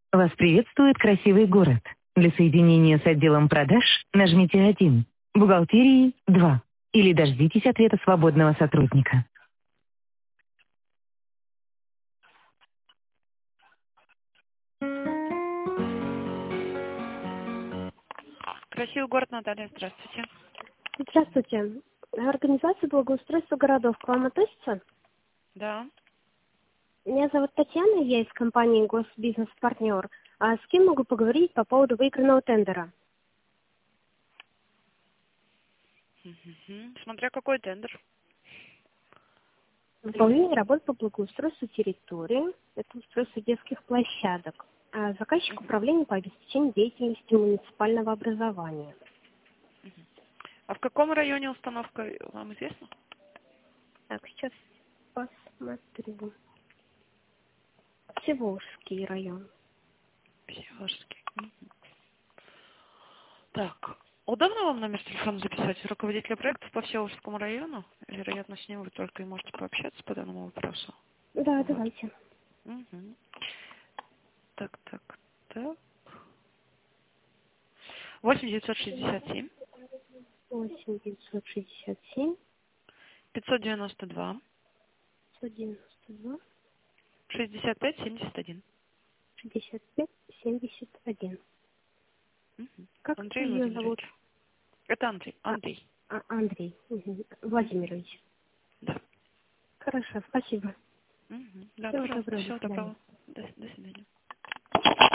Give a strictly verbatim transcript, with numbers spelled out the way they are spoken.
Вас приветствует красивый город. Для соединения с отделом продаж нажмите один, бухгалтерии два или дождитесь ответа свободного сотрудника. Красивый город, Наталья, здравствуйте. Здравствуйте. Организация благоустройства городов к вам относится? Да. Меня зовут Татьяна, я из компании Госбизнес-партнер. А с кем могу поговорить по поводу выигранного тендера? Мгм. Смотря какой тендер. Выполнение работ по благоустройству территории, это устройство детских площадок. А заказчик управления по обеспечению деятельности муниципального образования. А в каком районе установка, вам известно? Так, сейчас посмотрю. Всеволжский район. Психожский. Так, удобно вам номер телефона записать руководителя проекта по Всеволожскому району? Вероятно, с ним вы только и можете пообщаться по данному вопросу. Да, Вот. давайте. Мгм. Так, так, так. восемь девятьсот шестьдесят семь восемь девятьсот шестьдесят семь пятьсот девяносто два сто девяносто два шестьдесят пять семьдесят один. шестьдесят пять семьдесят один. Мгм. Как Андрей ее зовут? Владимирович. Это Андрей. А, Андрей. а, Андрей Мгм. Владимирович. Да. Хорошо, спасибо. Мгм. Да, Всего пожалуйста. доброго, до Всего свидания. доброго. До, до свидания.